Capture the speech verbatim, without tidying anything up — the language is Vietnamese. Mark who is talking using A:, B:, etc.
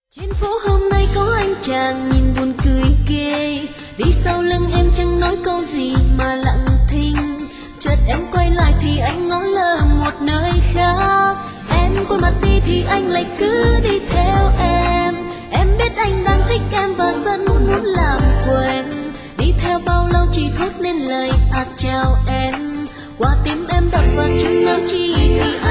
A: Trên phố hôm nay có anh chàng nhìn buồn cười ghê, đi sau lưng em chẳng nói câu gì mà lặng thinh. Chợt em quay lại thì anh ngó lơ một nơi khác, em quay mặt đi thì anh lại cứ đi theo em. Em biết anh đang thích em và rất muốn làm quen, đi theo bao lâu chỉ thốt nên lời à chào em. Qua tim em đập vào chân nói chi thì